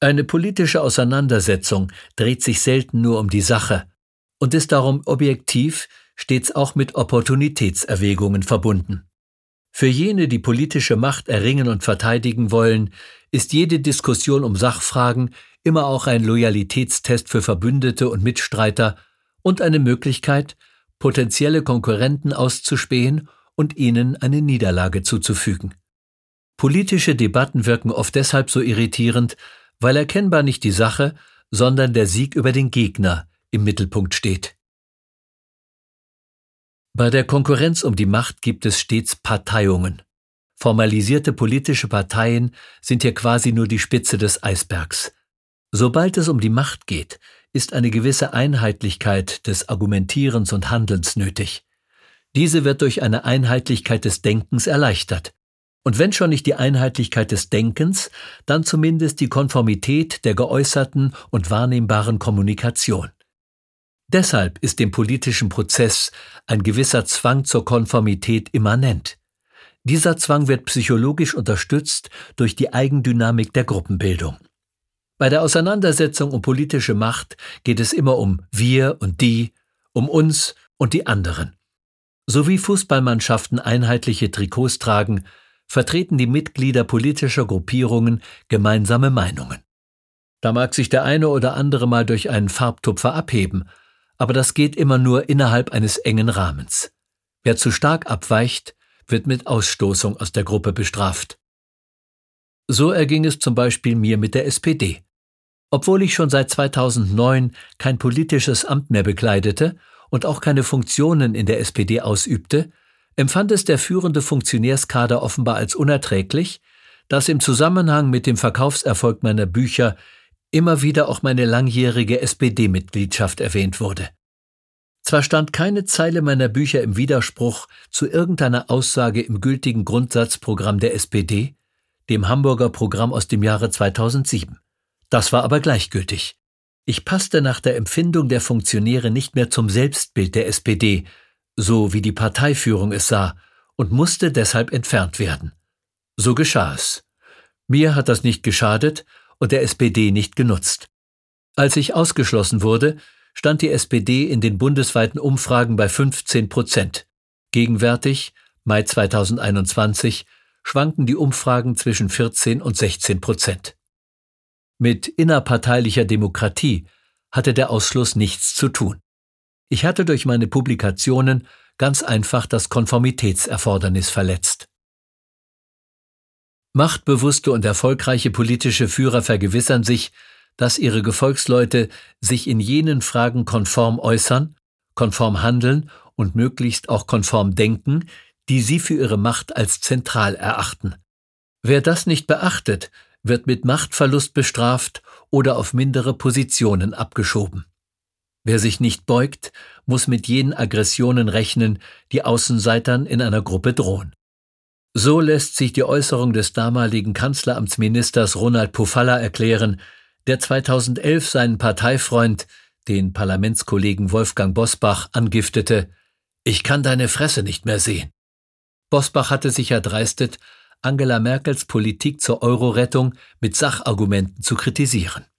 Eine politische Auseinandersetzung dreht sich selten nur um die Sache und ist darum objektiv stets auch mit Opportunitätserwägungen verbunden. Für jene, die politische Macht erringen und verteidigen wollen, ist jede Diskussion um Sachfragen immer auch ein Loyalitätstest für Verbündete und Mitstreiter und eine Möglichkeit, potenzielle Konkurrenten auszuspähen und ihnen eine Niederlage zuzufügen. Politische Debatten wirken oft deshalb so irritierend, weil erkennbar nicht die Sache, sondern der Sieg über den Gegner im Mittelpunkt steht. Bei der Konkurrenz um die Macht gibt es stets Parteiungen. Formalisierte politische Parteien sind hier quasi nur die Spitze des Eisbergs. Sobald es um die Macht geht, ist eine gewisse Einheitlichkeit des Argumentierens und Handelns nötig. Diese wird durch eine Einheitlichkeit des Denkens erleichtert. Und wenn schon nicht die Einheitlichkeit des Denkens, dann zumindest die Konformität der geäußerten und wahrnehmbaren Kommunikation. Deshalb ist dem politischen Prozess ein gewisser Zwang zur Konformität immanent. Dieser Zwang wird psychologisch unterstützt durch die Eigendynamik der Gruppenbildung. Bei der Auseinandersetzung um politische Macht geht es immer um wir und die, um uns und die anderen. So wie Fußballmannschaften einheitliche Trikots tragen, vertreten die Mitglieder politischer Gruppierungen gemeinsame Meinungen. Da mag sich der eine oder andere mal durch einen Farbtupfer abheben, aber das geht immer nur innerhalb eines engen Rahmens. Wer zu stark abweicht, wird mit Ausstoßung aus der Gruppe bestraft. So erging es zum Beispiel mir mit der SPD. Obwohl ich schon seit 2009 kein politisches Amt mehr bekleidete und auch keine Funktionen in der SPD ausübte, empfand es der führende Funktionärskader offenbar als unerträglich, dass im Zusammenhang mit dem Verkaufserfolg meiner Bücher immer wieder auch meine langjährige SPD-Mitgliedschaft erwähnt wurde. Zwar stand keine Zeile meiner Bücher im Widerspruch zu irgendeiner Aussage im gültigen Grundsatzprogramm der SPD, dem Hamburger Programm aus dem Jahre 2007. Das war aber gleichgültig. Ich passte nach der Empfindung der Funktionäre nicht mehr zum Selbstbild der SPD, so wie die Parteiführung es sah, und musste deshalb entfernt werden. So geschah es. Mir hat das nicht geschadet und der SPD nicht genutzt. Als ich ausgeschlossen wurde, stand die SPD in den bundesweiten Umfragen bei 15%. Gegenwärtig, Mai 2021, schwanken die Umfragen zwischen 14 und 16%. Mit innerparteilicher Demokratie hatte der Ausschluss nichts zu tun. Ich hatte durch meine Publikationen ganz einfach das Konformitätserfordernis verletzt. Machtbewusste und erfolgreiche politische Führer vergewissern sich, dass ihre Gefolgsleute sich in jenen Fragen konform äußern, konform handeln und möglichst auch konform denken, die sie für ihre Macht als zentral erachten. Wer das nicht beachtet, wird mit Machtverlust bestraft oder auf mindere Positionen abgeschoben. Wer sich nicht beugt, muss mit jenen Aggressionen rechnen, die Außenseitern in einer Gruppe drohen. So lässt sich die Äußerung des damaligen Kanzleramtsministers Ronald Pofalla erklären, der 2011 seinen Parteifreund, den Parlamentskollegen Wolfgang Bosbach, angiftete: »Ich kann deine Fresse nicht mehr sehen.« Bosbach hatte sich erdreistet, Angela Merkels Politik zur Euro-Rettung mit Sachargumenten zu kritisieren.